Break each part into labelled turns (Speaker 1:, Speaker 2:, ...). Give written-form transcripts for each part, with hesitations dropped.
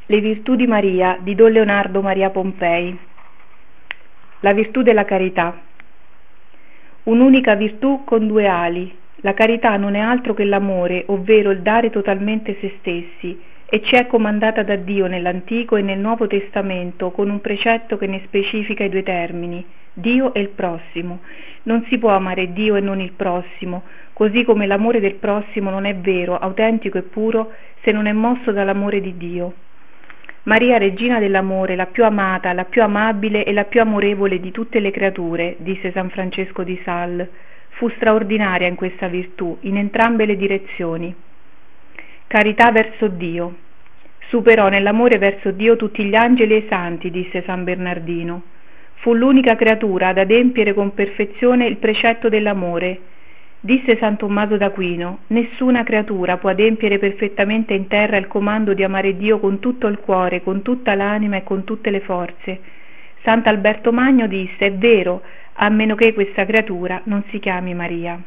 Speaker 1: Le virtù di Maria di Don Leonardo Maria Pompei. La virtù della carità. Un'unica virtù con due ali. La carità non è altro che l'amore, ovvero il dare totalmente se stessi, e ci è comandata da Dio nell'Antico e nel Nuovo Testamento con un precetto che ne specifica i due termini, Dio e il prossimo. Non si può amare Dio e non il prossimo, così come l'amore del prossimo non è vero, autentico e puro se non è mosso dall'amore di Dio. Maria, regina dell'amore, la più amata, la più amabile e la più amorevole di tutte le creature, disse San Francesco di Sales, fu straordinaria in questa virtù, in entrambe le direzioni. Carità verso Dio. Superò nell'amore verso Dio tutti gli angeli e i santi, disse San Bernardino. Fu l'unica creatura ad adempiere con perfezione il precetto dell'amore. Disse San Tommaso d'Aquino, nessuna creatura può adempiere perfettamente in terra il comando di amare Dio con tutto il cuore, con tutta l'anima e con tutte le forze. Sant'Alberto Magno disse, è vero, a meno che questa creatura non si chiami Maria.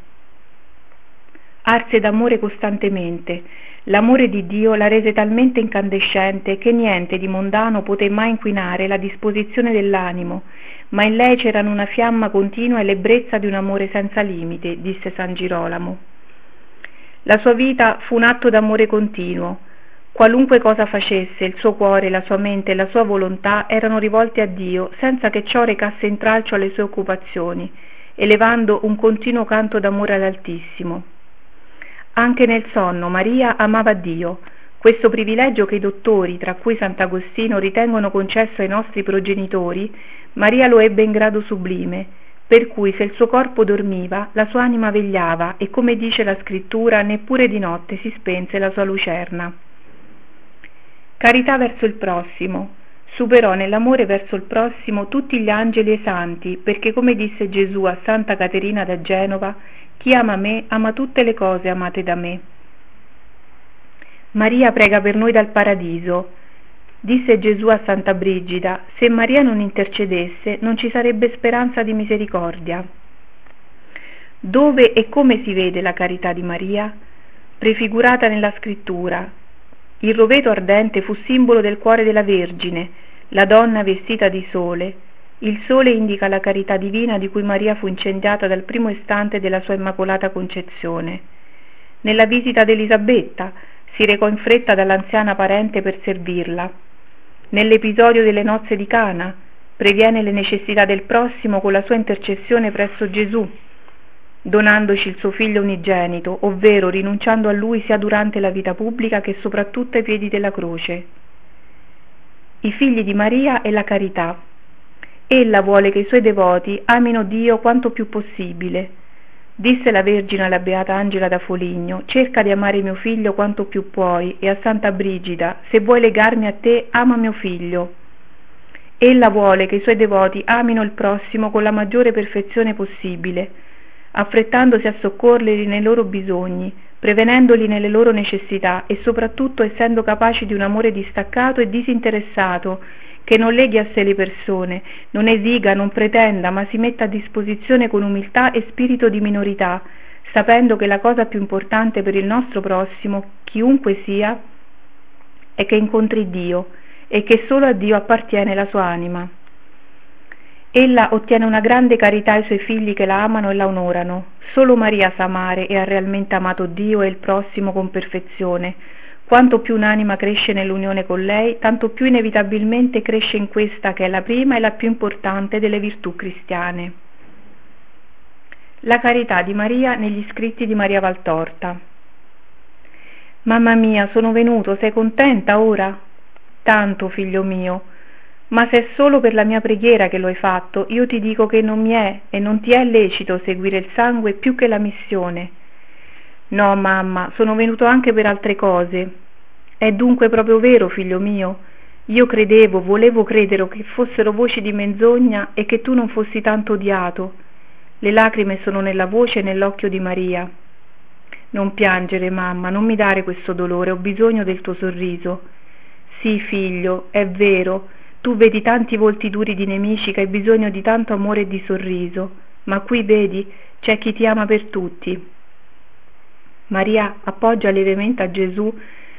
Speaker 1: Arse d'amore costantemente. L'amore di Dio la rese talmente incandescente che niente di mondano poté mai inquinare la disposizione dell'animo, ma in lei c'erano una fiamma continua e l'ebbrezza di un amore senza limite, disse San Girolamo. La sua vita fu un atto d'amore continuo. Qualunque cosa facesse, il suo cuore, la sua mente e la sua volontà erano rivolti a Dio, senza che ciò recasse intralcio alle sue occupazioni, elevando un continuo canto d'amore all'Altissimo. Anche nel sonno Maria amava Dio. Questo privilegio che i dottori, tra cui Sant'Agostino, ritengono concesso ai nostri progenitori, Maria lo ebbe in grado sublime, per cui se il suo corpo dormiva, la sua anima vegliava e, come dice la scrittura, neppure di notte si spense la sua lucerna. Carità verso il prossimo. Superò nell'amore verso il prossimo tutti gli angeli e i santi, perché come disse Gesù a Santa Caterina da Genova, chi ama me ama tutte le cose amate da me. Maria prega per noi dal paradiso. Disse Gesù a Santa Brigida, se Maria non intercedesse non ci sarebbe speranza di misericordia. Dove e come si vede la carità di Maria? Prefigurata nella scrittura. Il roveto ardente fu simbolo del cuore della Vergine, la donna vestita di sole. Il sole indica la carità divina di cui Maria fu incendiata dal primo istante della sua immacolata concezione. Nella visita d'Elisabetta si recò in fretta dall'anziana parente per servirla. Nell'episodio delle nozze di Cana previene le necessità del prossimo con la sua intercessione presso Gesù, donandoci il suo figlio unigenito, ovvero rinunciando a lui sia durante la vita pubblica che soprattutto ai piedi della croce. I figli di Maria e la carità. Ella vuole che i suoi devoti amino Dio quanto più possibile. Disse la Vergine alla Beata Angela da Foligno, cerca di amare mio figlio quanto più puoi, e a Santa Brigida, se vuoi legarmi a te, ama mio figlio. Ella vuole che i suoi devoti amino il prossimo con la maggiore perfezione possibile, affrettandosi a soccorrerli nei loro bisogni, prevenendoli nelle loro necessità e soprattutto essendo capaci di un amore distaccato e disinteressato, che non leghi a sé le persone, non esiga, non pretenda, ma si metta a disposizione con umiltà e spirito di minorità, sapendo che la cosa più importante per il nostro prossimo, chiunque sia, è che incontri Dio e che solo a Dio appartiene la sua anima. Ella ottiene una grande carità ai suoi figli che la amano e la onorano. Solo Maria sa amare e ha realmente amato Dio e il prossimo con perfezione. Quanto più un'anima cresce nell'unione con lei, tanto più inevitabilmente cresce in questa che è la prima e la più importante delle virtù cristiane. La carità di Maria negli scritti di Maria Valtorta. Mamma mia, sono venuto, sei contenta ora? Tanto, figlio mio, ma se è solo per la mia preghiera che lo hai fatto, io ti dico che non mi è e non ti è lecito seguire il sangue più che la missione. No, mamma, sono venuto anche per altre cose. È dunque proprio vero, figlio mio? Io credevo, volevo credere che fossero voci di menzogna e che tu non fossi tanto odiato. Le lacrime sono nella voce e nell'occhio di Maria. Non piangere, mamma, non mi dare questo dolore, ho bisogno del tuo sorriso. Sì, figlio, è vero, tu vedi tanti volti duri di nemici che hai bisogno di tanto amore e di sorriso, ma qui vedi, c'è chi ti ama per tutti. Maria appoggia lievemente a Gesù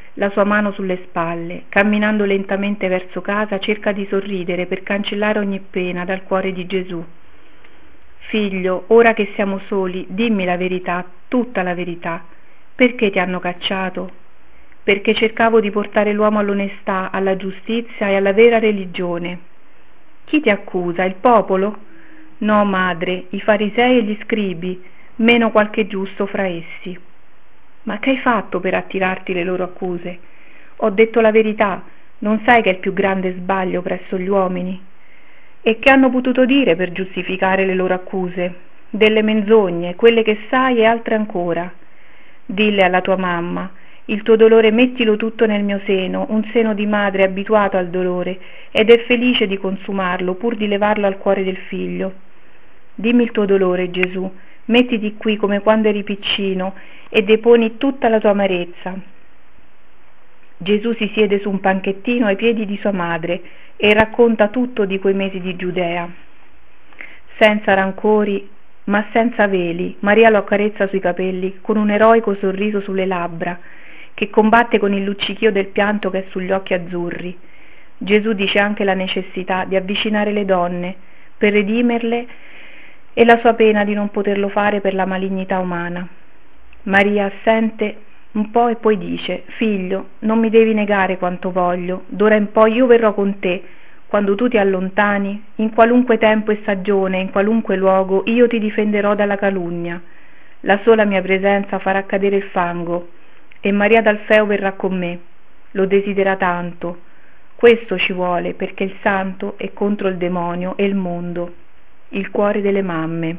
Speaker 1: la sua mano sulle spalle, camminando lentamente verso casa, cerca di sorridere per cancellare ogni pena dal cuore di Gesù. Figlio, ora che siamo soli, dimmi la verità, tutta la verità. Perché ti hanno cacciato? Perché cercavo di portare l'uomo all'onestà, alla giustizia e alla vera religione. Chi ti accusa? Il popolo? No, madre, i farisei e gli scribi, meno qualche giusto fra essi. Ma che hai fatto per attirarti le loro accuse? Ho detto la verità, non sai che è il più grande sbaglio presso gli uomini? E che hanno potuto dire per giustificare le loro accuse? Delle menzogne, quelle che sai e altre ancora. Dille alla tua mamma, il tuo dolore mettilo tutto nel mio seno, un seno di madre abituato al dolore, ed è felice di consumarlo pur di levarlo al cuore del figlio. Dimmi il tuo dolore, Gesù, mettiti qui come quando eri piccino e deponi tutta la tua amarezza. Gesù si siede su un panchettino ai piedi di sua madre e racconta tutto di quei mesi di Giudea. Senza rancori, ma senza veli, Maria lo accarezza sui capelli con un eroico sorriso sulle labbra, che combatte con il luccichio del pianto che è sugli occhi azzurri. Gesù dice anche la necessità di avvicinare le donne per redimerle e la sua pena di non poterlo fare per la malignità umana. Maria assente un po' e poi dice: figlio, non mi devi negare quanto voglio, d'ora in poi io verrò con te. Quando tu ti allontani, in qualunque tempo e stagione, in qualunque luogo, io ti difenderò dalla calunnia. La sola mia presenza farà cadere il fango, e Maria d'Alfeo verrà con me. Lo desidera tanto. Questo ci vuole, perché il santo è contro il demonio e il mondo. Il cuore delle mamme.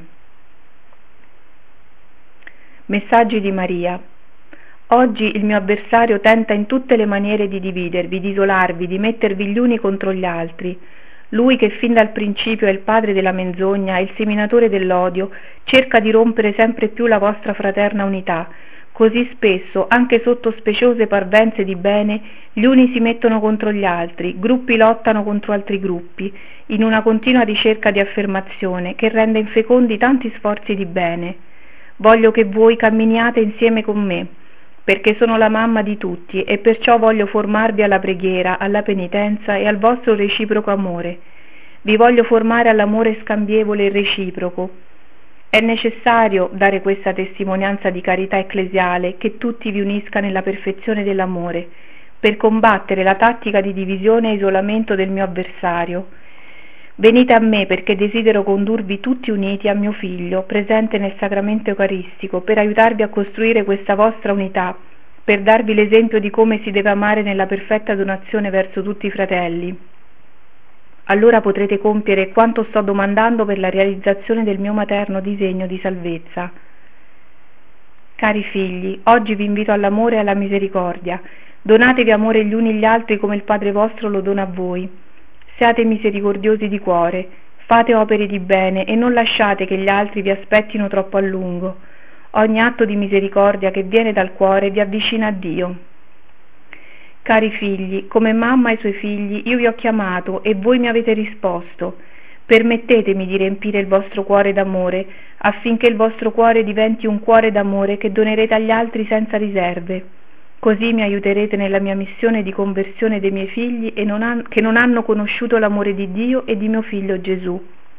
Speaker 1: Messaggi di Maria. Oggi il mio avversario tenta in tutte le maniere di dividervi, di isolarvi, di mettervi gli uni contro gli altri. Lui che fin dal principio è il padre della menzogna e il seminatore dell'odio, cerca di rompere sempre più la vostra fraterna unità. Così spesso, anche sotto speciose parvenze di bene, gli uni si mettono contro gli altri, gruppi lottano contro altri gruppi, in una continua ricerca di affermazione che rende infecondi tanti sforzi di bene. Voglio che voi camminiate insieme con me, perché sono la mamma di tutti e perciò voglio formarvi alla preghiera, alla penitenza e al vostro reciproco amore. Vi voglio formare all'amore scambievole e reciproco. È necessario dare questa testimonianza di carità ecclesiale, che tutti vi unisca nella perfezione dell'amore, per combattere la tattica di divisione e isolamento del mio avversario. Venite a me perché desidero condurvi tutti uniti a mio figlio, presente nel sacramento eucaristico, per aiutarvi a costruire questa vostra unità, per darvi l'esempio di come si deve amare nella perfetta donazione verso tutti i fratelli. Allora potrete compiere quanto sto domandando per la realizzazione del mio materno disegno di salvezza. Cari figli, oggi vi invito all'amore e alla misericordia. Donatevi amore gli uni gli altri come il Padre vostro lo dona a voi. Siate misericordiosi di cuore, fate opere di bene e non lasciate che gli altri vi aspettino troppo a lungo. Ogni atto di misericordia che viene dal cuore vi avvicina a Dio. Cari figli, come mamma ai suoi figli, io vi ho chiamato e voi mi avete risposto. Permettetemi di riempire il vostro cuore d'amore, affinché il vostro cuore diventi un cuore d'amore che donerete agli altri senza riserve. Così mi aiuterete nella mia missione di conversione dei miei figli che non hanno conosciuto l'amore di Dio e di mio figlio Gesù.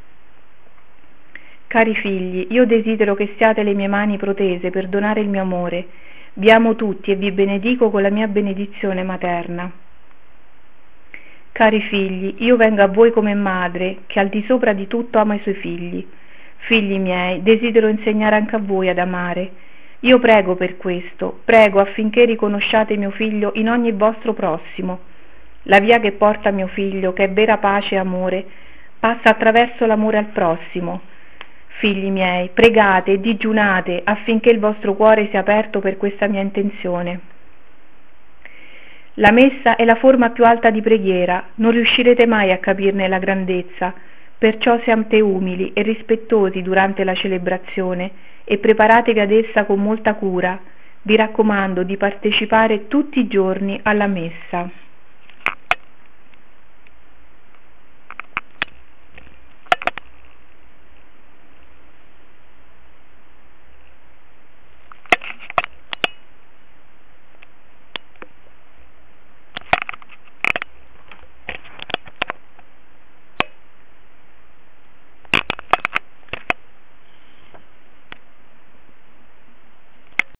Speaker 1: Cari figli, io desidero che siate le mie mani protese per donare il mio amore. Vi amo tutti e vi benedico con la mia benedizione materna. Cari figli, io vengo a voi come madre, che al di sopra di tutto ama i suoi figli. Figli miei, desidero insegnare anche a voi ad amare. Io prego per questo, prego affinché riconosciate mio figlio in ogni vostro prossimo. La via che porta mio figlio, che è vera pace e amore, passa attraverso l'amore al prossimo. Figli miei, pregate e digiunate affinché il vostro cuore sia aperto per questa mia intenzione. La messa è la forma più alta di preghiera, non riuscirete mai a capirne la grandezza, perciò siate umili e rispettosi durante la celebrazione e preparatevi ad essa con molta cura. Vi raccomando di partecipare tutti i giorni alla messa.